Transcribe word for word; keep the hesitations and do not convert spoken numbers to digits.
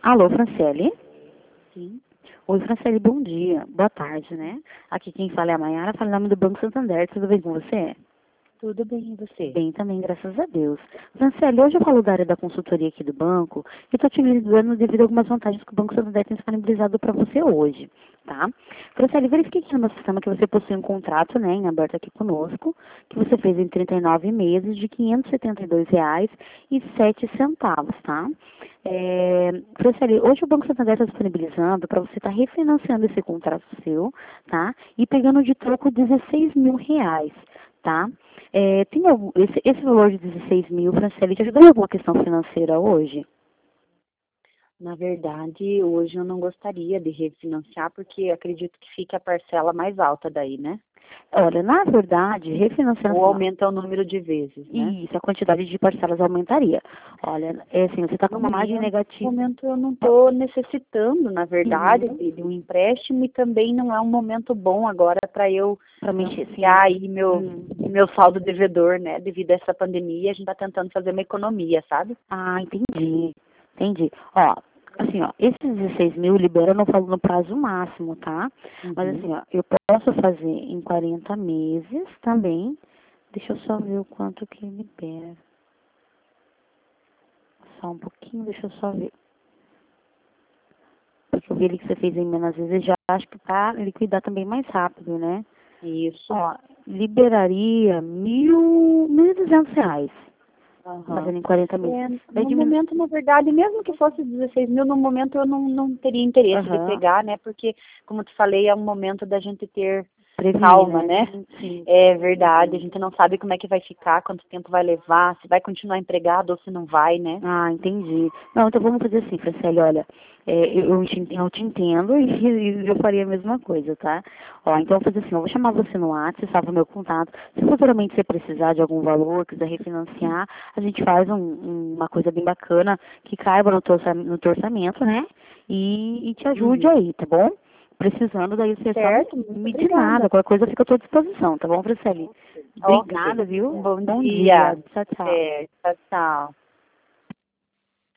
Alô, Franciele? Sim, Oi, Franciele, bom dia. Boa tarde, né? Aqui quem fala é a Mayara, fala em nome do Banco Santander. Tudo bem com você? tudo bem, e você? Bem também, graças a Deus. Franciele, hoje eu falo da área da consultoria aqui do banco e estou te ligando devido a algumas vantagens que o Banco Santander tem disponibilizado para você hoje, tá? Franciele, verifiquei aqui no nosso sistema que você possui um contrato, né, em aberto aqui conosco, que você fez em trinta e nove meses de quinhentos e setenta e dois reais e sete centavos, tá? É, Franciele, hoje o Banco Santander está disponibilizando para você estar refinanciando esse contrato seu, tá? E pegando de troco dezesseis mil reais, tá? É, tem algum, esse, esse valor de dezesseis mil, Franciele, te ajudou em alguma questão financeira hoje? Na verdade, hoje eu não gostaria de refinanciar, porque acredito que fique a parcela mais alta daí, né? Olha, na verdade, refinanciando Ou assim, ó, aumenta o número de vezes, né? isso, a quantidade de parcelas aumentaria. Olha, é assim, você está com No uma margem momento, no negativa. momento eu não estou necessitando, na verdade, Uhum. de, de um empréstimo e também não é um momento bom agora para eu Para mexer, sim. ampliar aí meu, Hum. meu saldo devedor, né? Devido a essa pandemia, a gente está tentando fazer uma economia, sabe? Ah, entendi. Entendi. Ó, assim, ó, esses dezesseis mil libera no, no prazo máximo, tá? Mas Uhum. assim, ó, eu posso fazer em quarenta meses também. Deixa eu só ver o quanto que libera. Só um pouquinho, deixa eu só ver. Porque eu vi ali que você fez em menos vezes, já acho que pra liquidar também mais rápido, né? Isso. Ó, liberaria mil, mil e duzentos reais, Aham. fazendo em quarenta meses. É, Vai no diminuir. momento, na verdade, mesmo que fosse dezesseis mil, no momento eu não, não teria interesse de Aham. pegar, né? Porque, como eu te falei, é um momento da gente ter Prevenir, calma, né? né? Sim, sim. É verdade, a gente não sabe como é que vai ficar, quanto tempo vai levar, se vai continuar empregado ou se não vai, né? Ah, entendi. Não, então vamos fazer assim, Franciele, olha, é, eu, eu te, eu te entendo e, e eu faria a mesma coisa, tá? Ó, então eu vou fazer assim, eu vou chamar você no WhatsApp, salva o meu contato. Se futuramente você precisar de algum valor, quiser refinanciar, a gente faz um- um- uma coisa bem bacana que caiba no teu, orça- no teu orçamento, né? E, e te ajude Uhum. aí, tá bom? Precisando, daí você só me, Certo, muito me de nada, obrigada. qualquer coisa fica à tua disposição, tá bom, Franciele? Ok. Obrigada, viu? Um bom Bom dia. dia. Tchau, tchau. Certo, tchau, tchau.